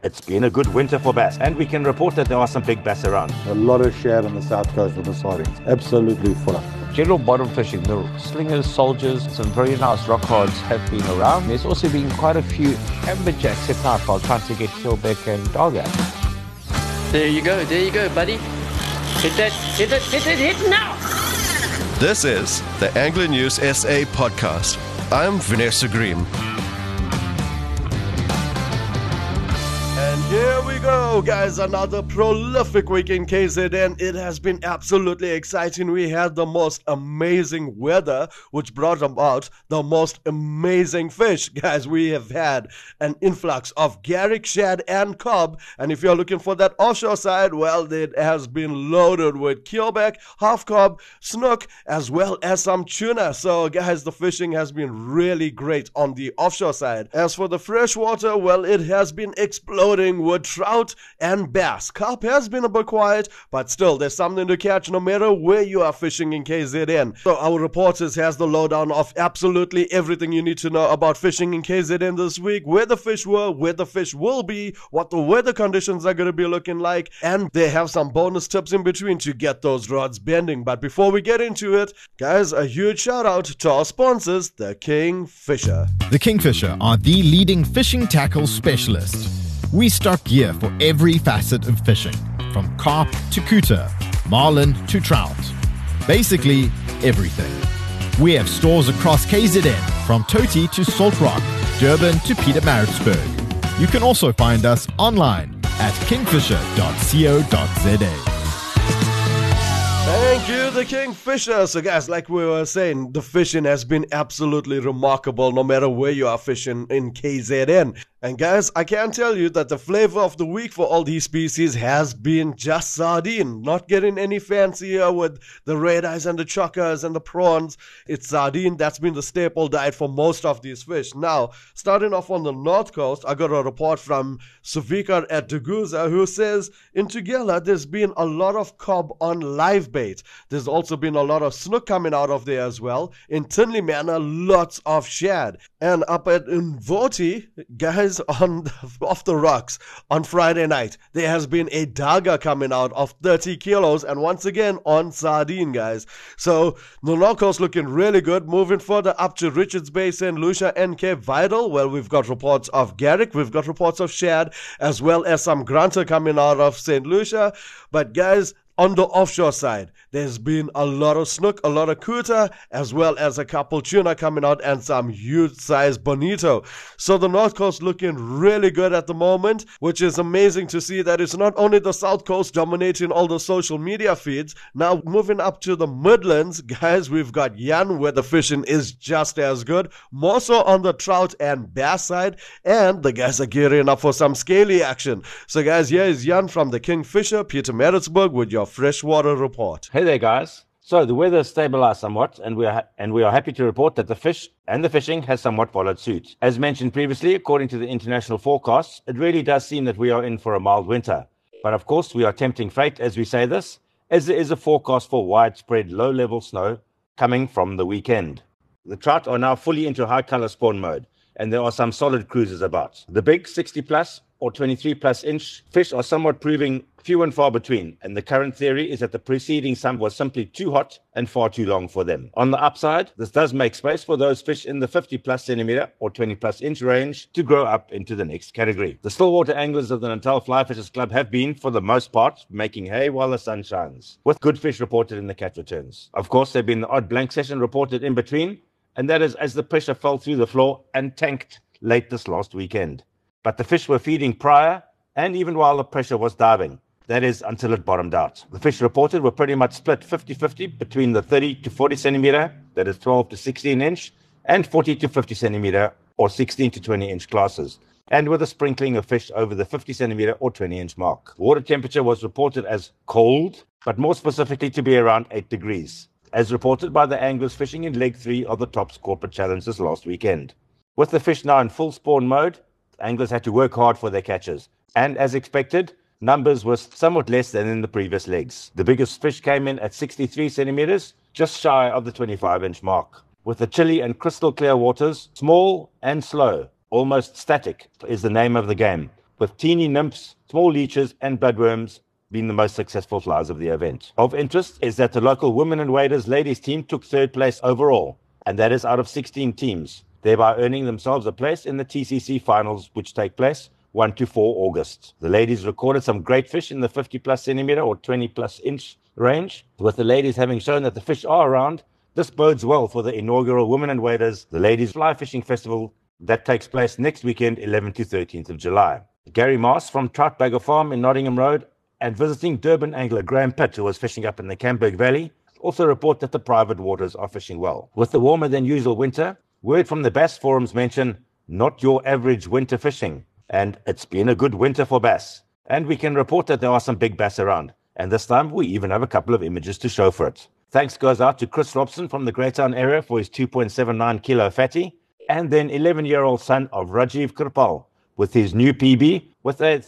It's been a good winter for bass, and we can report that there are some big bass around. A lot of shad on the south coast of the sardines. Absolutely full up. General bottom fishing, the slingers, soldiers, some very nice rock cards have been around. There's also been quite a few amberjacks at night while trying to get keelback and dogger. There you go, buddy. Hit it now! This is the Angler News SA podcast. I'm Vanessa Green. And here we go, guys. Another prolific week in KZN. It has been absolutely exciting. We had the most amazing weather, which brought about the most amazing fish. Guys, we have had an influx of garrick, shad, and cob. And if you're looking for that offshore side, well, it has been loaded with keelback, half cob, snook, as well as some tuna. So, guys, the fishing has been really great on the offshore side. As for the freshwater, well, it has been exploding with trout and bass. Carp has been a bit quiet, but still there's something to catch no matter where you are fishing in KZN. So our reporters has the lowdown of absolutely everything you need to know about fishing in KZN this week, where the fish were, where the fish will be, what the weather conditions are going to be looking like, and they have some bonus tips in between to get those rods bending. But before we get into it, guys, a huge shout out to our sponsors, the Kingfisher. The Kingfisher are the leading fishing tackle specialist. We stock gear for every facet of fishing, from carp to cooter, marlin to trout. Basically, everything. We have stores across KZN, from Toti to Salt Rock, Durban to Pietermaritzburg. You can also find us online at kingfisher.co.za. Thank you, the Kingfisher. So guys, like we were saying, the fishing has been absolutely remarkable no matter where you are fishing in KZN. And guys, I can tell you that the flavor of the week for all these species has been just sardine. Not getting any fancier with the red eyes and the chuckers and the prawns. It's sardine. That's been the staple diet for most of these fish. Now, starting off on the north coast, I got a report from Suvikar at Deguza who says in Tugela there's been a lot of cob on live bait. There's also been a lot of snook coming out of there as well. In Tinley Manor, lots of shad. And up at Mvoti, guys, off the rocks on Friday night, there has been a daga coming out of 30 kilos, and once again on sardine, guys. So the north coast looking really good. Moving further up to Richards Bay, St. Lucia, and Cape Vidal, well, we've got reports of garrick, we've got reports of shad, as well as some grunter coming out of St. Lucia. But guys, on the offshore side, there's been a lot of snook, a lot of cooter, as well as a couple tuna coming out and some huge size bonito. So the north coast looking really good at the moment, which is amazing to see that it's not only the south coast dominating all the social media feeds. Now moving up to the Midlands, guys, we've got Jan where the fishing is just as good, more so on the trout and bass side, and the guys are gearing up for some scaly action. So guys, here is Jan from the Kingfisher, Pietermaritzburg, with your freshwater report. Hey there, guys. So the weather has stabilized somewhat, and we are happy to report that the fish and the fishing has somewhat followed suit. As mentioned previously, according to the international forecasts, it really does seem that we are in for a mild winter. But of course, we are tempting fate as we say this, as there is a forecast for widespread low-level snow coming from the weekend. The trout are now fully into high color spawn mode, and there are some solid cruisers about. The big 60+ or 23+ inch fish are somewhat proving few and far between, and the current theory is that the preceding summer was simply too hot and far too long for them. On the upside, this does make space for those fish in the 50+ centimeter or 20+ inch range to grow up into the next category. The Stillwater anglers of the Natal Fly Fishers Club have been, for the most part, making hay while the sun shines, with good fish reported in the catch returns. Of course, there have been the odd blank session reported in between, and that is as the pressure fell through the floor and tanked late this last weekend. But the fish were feeding prior and even while the pressure was diving. That is, until it bottomed out. The fish reported were pretty much split 50-50 between the 30 to 40 centimeter, that is 12 to 16 inch, and 40 to 50 centimeter, or 16 to 20 inch classes, and with a sprinkling of fish over the 50 centimeter or 20 inch mark. Water temperature was reported as cold, but more specifically to be around 8 degrees, as reported by the anglers fishing in Leg 3 of the Tops Corporate Challenge this last weekend. With the fish now in full spawn mode, anglers had to work hard for their catches, and as expected, numbers were somewhat less than in the previous legs. The biggest fish came in at 63 centimeters, just shy of the 25-inch mark. With the chilly and crystal clear waters, small and slow, almost static, is the name of the game. with teeny nymphs, small leeches, and bloodworms being the most successful flies of the event. Of interest is that the local women and waders ladies team took third place overall, and that is out of 16 teams, thereby earning themselves a place in the TCC finals, which take place 1 to 4 August. The ladies recorded some great fish in the 50 plus centimeter or 20 plus inch range. With the ladies having shown that the fish are around, this bodes well for the inaugural Women and Waders, the Ladies Fly Fishing Festival that takes place next weekend, 11th to 13th of July. Gary Maas from Troutbagger Farm in Nottingham Road and visiting Durban angler Graham Pitt, who was fishing up in the Camberg Valley, also report that the private waters are fishing well. With the warmer than usual winter, word from the bass forums mention not your average winter fishing, and it's been a good winter for bass. And we can report that there are some big bass around, and this time we even have a couple of images to show for it. Thanks goes out to Chris Robson from the Greytown area for his 2.79 kilo fatty, and then 11-year-old son of Rajiv Kirpal with his new PB with a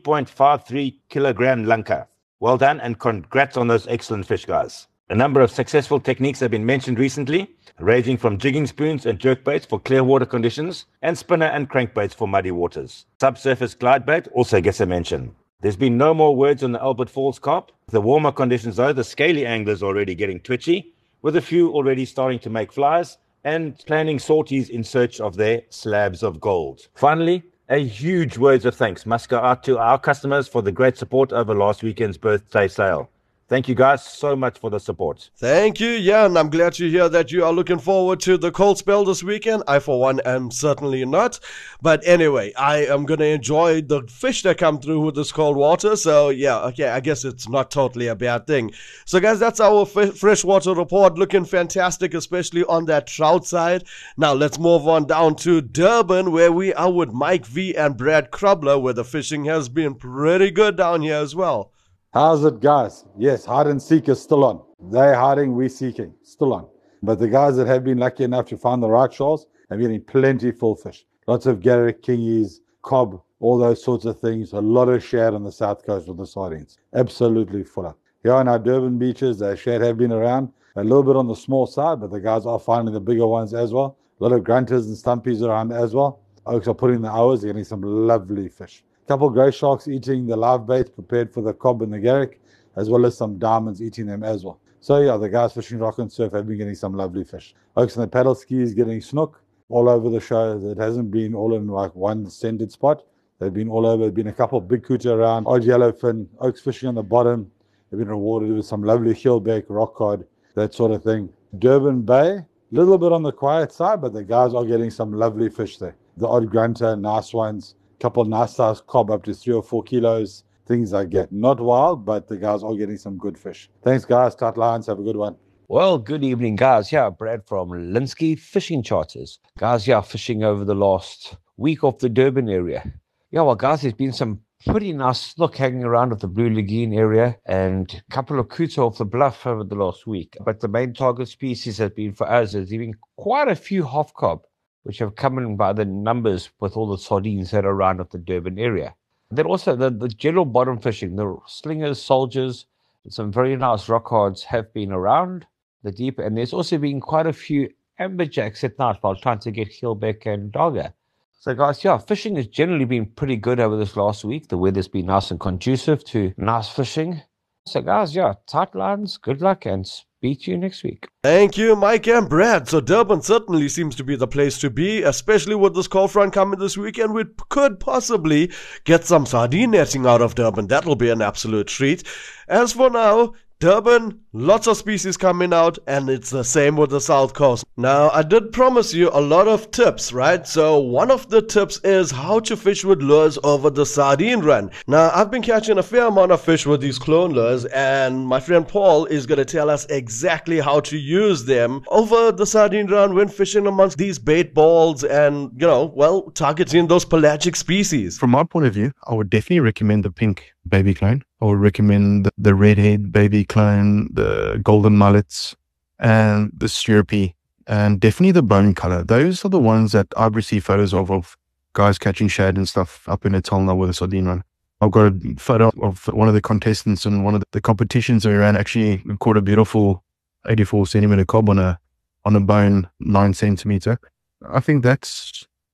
3.53 kilogram lunker. Well done and congrats on those excellent fish, guys. A number of successful techniques have been mentioned recently, ranging from jigging spoons and jerkbaits for clear water conditions and spinner and crankbaits for muddy waters. Subsurface glide bait also gets a mention. There's been no more words on the Albert Falls carp. With the warmer conditions though, the scaly anglers are already getting twitchy, with a few already starting to make flies and planning sorties in search of their slabs of gold. Finally, a huge words of thanks must go out to our customers for the great support over last weekend's birthday sale. Thank you guys so much for the support. Thank you, yeah, and I'm glad to hear that you are looking forward to the cold spell this weekend. I, for one, am certainly not. But anyway, I am going to enjoy the fish that come through with this cold water. So, yeah, okay, I guess it's not totally a bad thing. So, guys, that's our freshwater report. Looking fantastic, especially on that trout side. Now, let's move on down to Durban, where we are with Mike V and Brad Krubler, where the fishing has been pretty good down here as well. How's it, guys? Yes, hide and seek is still on. They're hiding, we're seeking. Still on. But the guys that have been lucky enough to find the right shoals have been getting plenty full fish. Lots of garrick, kingies, cob, all those sorts of things. A lot of shad on the south coast with the sardines. Absolutely full up. Here on our Durban beaches, the shad have been around. A little bit on the small side, but the guys are finding the bigger ones as well. A lot of grunters and stumpies around as well. Oaks are putting the hours. They're getting some lovely fish. Couple grey sharks eating the live bait prepared for the cob and the garrick, as well as some diamonds eating them as well. So yeah, the guys fishing rock and surf have been getting some lovely fish. Oaks and the paddle skis getting snook all over the show. It hasn't been all in like one centered spot. They've been all over. There's been a couple of big kuta around, odd yellowfin, oaks fishing on the bottom. They've been rewarded with some lovely keelback, rock cod, that sort of thing. Durban Bay, a little bit on the quiet side, but the guys are getting some lovely fish there. The odd grunter, nice ones. Couple of nice size cob up to 3 or 4 kilos, things like that. Not wild, but the guys are getting some good fish. Thanks, guys. Tight lines. Have a good one. Well, good evening, guys. Yeah, Brad from Linsky Fishing Charters. Guys, yeah, fishing over the last week off the Durban area. Yeah, well, guys, there's been some pretty nice snook hanging around at the Blue Lagoon area and a couple of kuta off the bluff over the last week. But the main target species has been for us, there's been quite a few half cob, which have come in by the numbers with all the sardines that are around at the Durban area. Then also the general bottom fishing, the slingers, soldiers, and some very nice rock cards have been around the deep. And there's also been quite a few amberjacks at night while trying to get keelback and dogger. So guys, yeah, fishing has generally been pretty good over this last week. The weather's been nice and conducive to nice fishing. So guys, yeah, tight lines, good luck, and speak to you next week. Thank you, Mike and Brad. So Durban certainly seems to be the place to be, especially with this cold front coming this weekend. We could possibly get some sardine netting out of Durban. That'll be an absolute treat. As for now, Durban, lots of species coming out, and it's the same with the South Coast. Now, I did promise you a lot of tips, right? So one of the tips is how to fish with lures over the sardine run. Now, I've been catching a fair amount of fish with these clone lures, and my friend Paul is going to tell us exactly how to use them over the sardine run when fishing amongst these bait balls and, targeting those pelagic species. From my point of view, I would definitely recommend the pink baby clone. I would recommend the redhead baby clone, the golden mullets, and the syrupy, and definitely the bone color. Those are the ones that I've received photos of guys catching shad and stuff up in Etalna with a sardine run. I've got a photo of one of the contestants in one of the competitions we ran, actually caught a beautiful 84 centimeter cob on a bone 9 centimeter. I think that's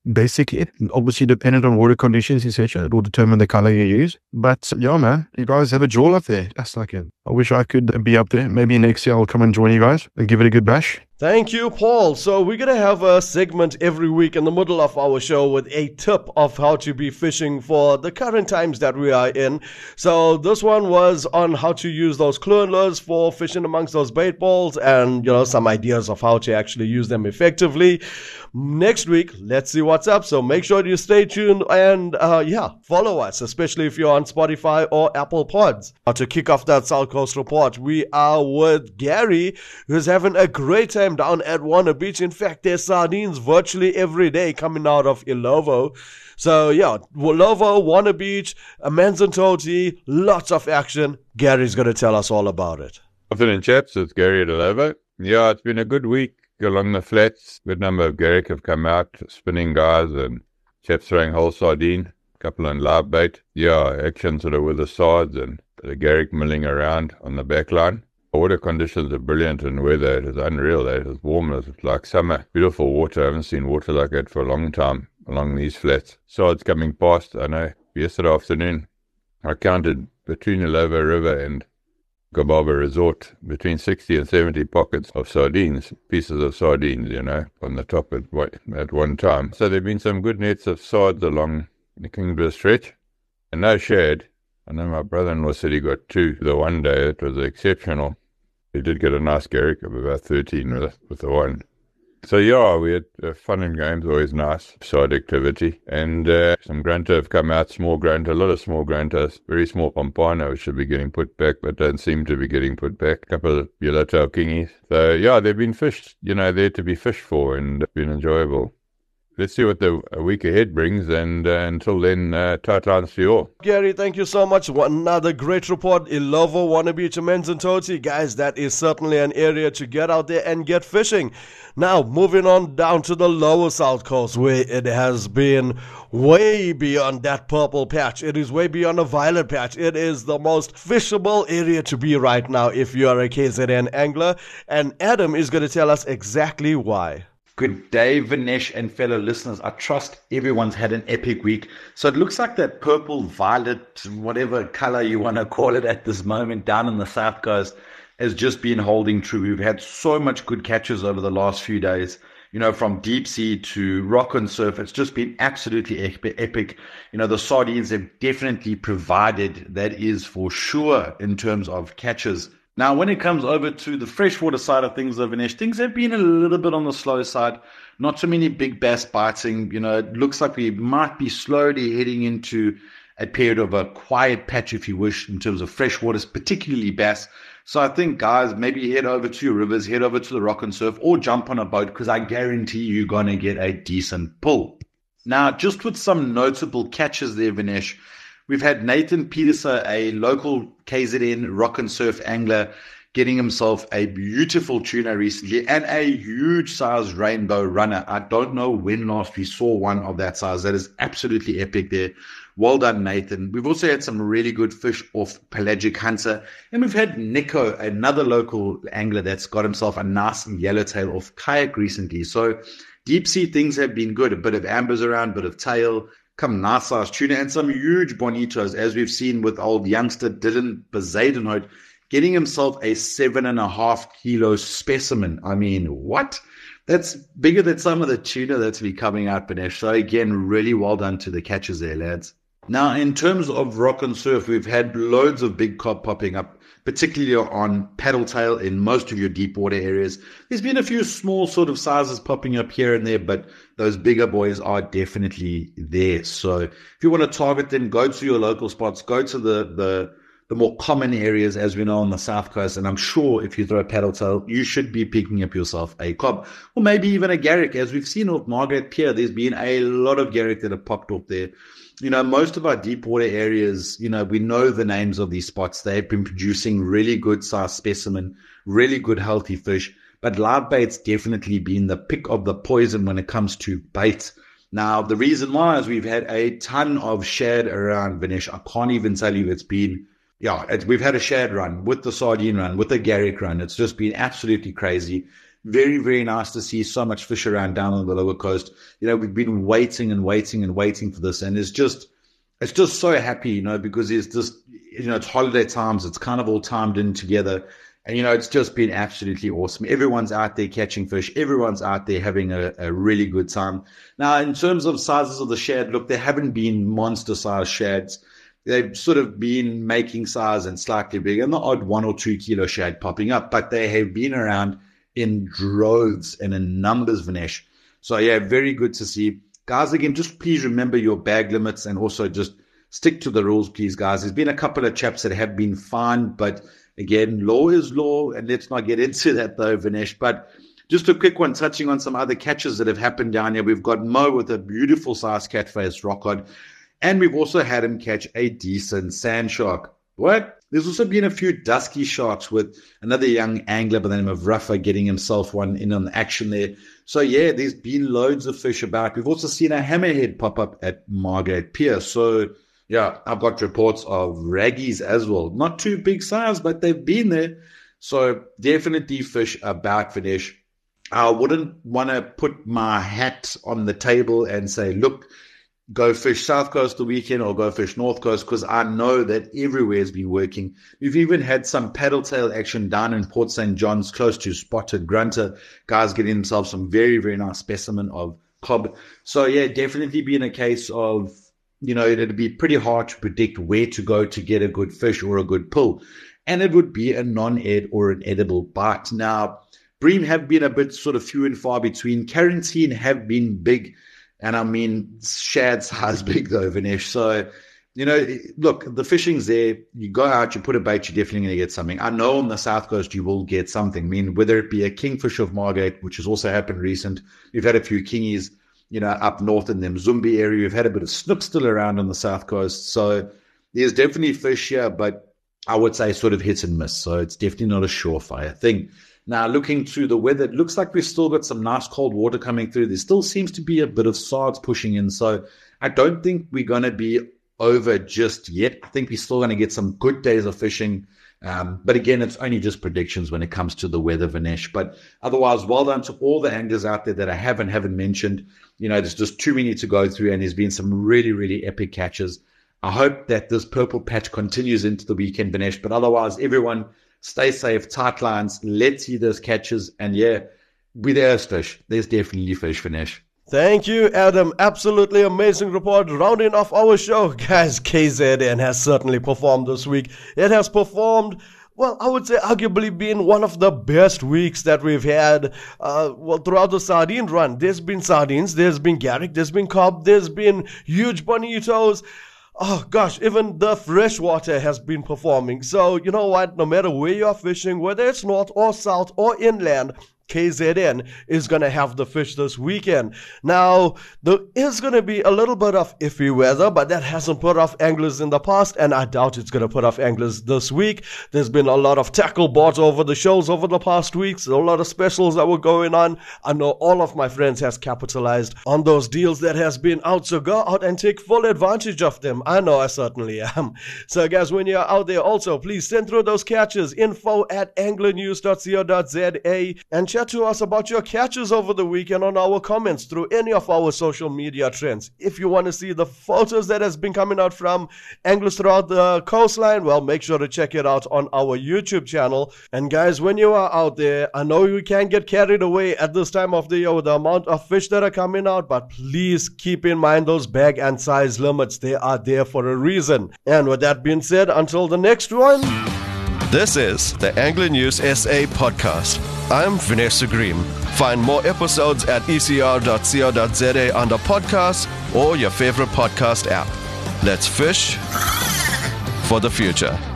basically it. Obviously, dependent on water conditions, etc., it will determine the color you use. But yeah, man, you guys have a jewel up there. That's like it. I wish I could be up there. Maybe next year I'll come and join you guys and give it a good bash. Thank you, Paul. So we're going to have a segment every week in the middle of our show with a tip of how to be fishing for the current times that we are in. So this one was on how to use those clone lures for fishing amongst those bait balls and, some ideas of how to actually use them effectively. Next week, let's see what's up. So make sure you stay tuned and, follow us, especially if you're on Spotify or Apple Pods. Now, to kick off that South Coast Report, we are with Gary, who's having a great time down at Warner Beach. In fact, there's sardines virtually every day coming out of Ilovo. So yeah, Ilovo, Warner Beach, Amanzimtoti, lots of action. Gary's going to tell us all about it. Afternoon, chaps. It's Gary at Ilovo. Yeah, it's been a good week along the flats. Good number of Garrick have come out, spinning guys and chaps throwing whole sardine, a couple on live bait. Yeah, action sort of with the sards and the Garrick milling around on the back line. Water conditions are brilliant and weather, it is unreal. It is warm, it's like summer. Beautiful water. I haven't seen water like that for a long time along these flats. Sards coming past. I know yesterday afternoon I counted between Ilovo River and Gababa Resort between 60 and 70 pockets of sardines, pieces of sardines, on the top at one time. So there have been some good nets of sards along the Kingsburg stretch and no shade. I know my brother-in-law said he got 2 the one day. It was exceptional. He did get a nice Garrick of about 13 with the one. So yeah, we had fun and games, always nice, side activity. And some grunter have come out, small grunter, a lot of small grunters, very small pompano, which should be getting put back, but don't seem to be getting put back. A couple of yellowtail kingies. So yeah, they've been fished, there to be fished for, and it's been enjoyable. Let's see what the week ahead brings, and until then, tight lines to you all. Gary, thank you so much. Another great report. Ilovo, Warner Beach, Amanzimtoti. Guys, that is certainly an area to get out there and get fishing. Now, moving on down to the lower South Coast, where it has been way beyond that purple patch. It is way beyond a violet patch. It is the most fishable area to be right now if you are a KZN angler. And Adam is going to tell us exactly why. Good day, Vinesh and fellow listeners. I trust everyone's had an epic week. So it looks like that purple, violet, whatever color you want to call it at this moment down in the South Coast has just been holding true. We've had so much good catches over the last few days, from deep sea to rock and surf. It's just been absolutely epic. The sardines have definitely provided, that is for sure, in terms of catches. Now, when it comes over to the freshwater side of things, Vinesh, things have been a little bit on the slow side. Not too many big bass biting. It looks like we might be slowly heading into a period of a quiet patch, if you wish, in terms of freshwaters, particularly bass. So I think, guys, maybe head over to your rivers, head over to the rock and surf, or jump on a boat, because I guarantee you're going to get a decent pull. Now, just with some notable catches there, Vinesh, we've had Nathan Peterson, a local KZN rock and surf angler, getting himself a beautiful tuna recently and a huge size rainbow runner. I don't know when last we saw one of that size. That is absolutely epic there. Well done, Nathan. We've also had some really good fish off Pelagic Hunter. And we've had Nico, another local angler that's got himself a nice yellowtail off Kayak recently. So deep sea things have been good. A bit of ambers around, a bit of tail, some nice sized tuna, and some huge bonitos, as we've seen with old youngster Dylan Bezadenhout getting himself a 7.5 kilo specimen. I mean, what? That's bigger than some of the tuna that's been coming out, Vinesh. So again, really well done to the catches there, lads. Now, in terms of rock and surf, we've had loads of big cod popping up, particularly on paddle tail in most of your deep water areas. There's been a few small sort of sizes popping up here and there, but those bigger boys are definitely there. So if you want to target them, go to your local spots, go to the more common areas, as we know, on the South Coast. And I'm sure if you throw a paddle tail, you should be picking up yourself a cob, or maybe even a Garrick. As we've seen off Margaret Pier, there's been a lot of Garrick that have popped up there. Most of our deep water areas, we know the names of these spots. They've been producing really good size specimen, really good healthy fish. But live bait's definitely been the pick of the poison when it comes to bait. Now, the reason why is we've had a ton of shad around, Vinesh. I can't even tell you it's been, we've had a shad run with the sardine run, with the Garrick run. It's just been absolutely crazy. very, very nice to see so much fish around down on the lower coast. We've been waiting and waiting and waiting for this, and it's just so happy, because it's just, it's holiday times. It's kind of all timed in together. And, it's just been absolutely awesome. Everyone's out there catching fish. Everyone's out there having a really good time. Now, in terms of sizes of the shad, look, there haven't been monster-sized shads. They've sort of been making size and slightly bigger, and the odd 1 or 2 kilo shad popping up, but they have been around in droves and in numbers, Vinesh. So, yeah, very good to see. Guys, again, just please remember your bag limits and also just stick to the rules, please, guys. There's been a couple of chaps that have been fined, but again, law is law, and let's not get into that though, Vinesh. But just a quick one, touching on some other catches that have happened down here. We've got Mo with a beautiful size catface rockcod, and we've also had him catch a decent sand shark. What? There's also been a few dusky sharks with another young angler by the name of Rafa getting himself one in on the action there. So yeah, there's been loads of fish about. We've also seen a hammerhead pop up at Margate Pier. So yeah, I've got reports of raggies as well. Not too big size, but they've been there. So definitely fish about, Vinesh. I wouldn't want to put my hat on the table and say, look, go fish South Coast the weekend or go fish North Coast, because I know that everywhere has been working. We've even had some paddle tail action down in Port St. John's close to Spotted Grunter. Guys getting themselves some very, very nice specimen of cob. So yeah, definitely been a case of, it'd be pretty hard to predict where to go to get a good fish or a good pull. And it would be a non-ed or an edible bite. Now, bream have been a bit sort of few and far between. Quarantine have been big. And I mean, shad size big though, Vinesh. So, look, the fishing's there. You go out, you put a bait, you're definitely going to get something. I know on the South Coast you will get something. I mean, whether it be a kingfish of Margate, which has also happened recent. We've had a few kingies, up north in the Mzumbi area. We've had a bit of snook still around on the South Coast. So there's definitely fish here, but I would say sort of hit and miss. So it's definitely not a surefire thing. Now, looking through the weather, it looks like we've still got some nice cold water coming through. There still seems to be a bit of SARS pushing in. So I don't think we're going to be over just yet. I think we're still going to get some good days of fishing. But again, it's only just predictions when it comes to the weather, Vinesh. But otherwise, well done to all the anglers out there that I haven't mentioned. There's just too many to go through, and there's been some really, really epic catches. I hope that this purple patch continues into the weekend, Vinesh. But otherwise, everyone stay safe, tight lines. Let's see those catches. And yeah, there's fish. There's definitely fish, Vinesh. Thank you, Adam. Absolutely amazing report. Rounding off our show, guys, KZN has certainly performed this week. It has performed, well, I would say arguably been one of the best weeks that we've had throughout the sardine run. There's been sardines, there's been garrick, there's been cob, there's been huge bonitos. Oh gosh, even the freshwater has been performing. So you know what, no matter where you're fishing, whether it's north or south or inland, KZN is going to have the fish this weekend. Now, there is going to be a little bit of iffy weather, but that hasn't put off anglers in the past, and I doubt it's going to put off anglers this week. There's been a lot of tackle boards over the shows over the past weeks, a lot of specials that were going on. I know all of my friends has capitalized on those deals that has been out, so go out and take full advantage of them. I know I certainly am. So guys, when you're out there also, please send through those catches, info@anglernews.co.za, and chat to us about your catches over the weekend on our comments through any of our social media trends. If you want to see the photos that has been coming out from anglers throughout the coastline, well, make sure to check it out on our YouTube channel. And guys, when you are out there, I know you can get carried away at this time of the year with the amount of fish that are coming out, but please keep in mind those bag and size limits. They are there for a reason. And with that being said, until the next one. This is the Angler News SA podcast. I'm Vanessa Green. Find more episodes at ecr.co.za under podcasts or your favorite podcast app. Let's fish for the future.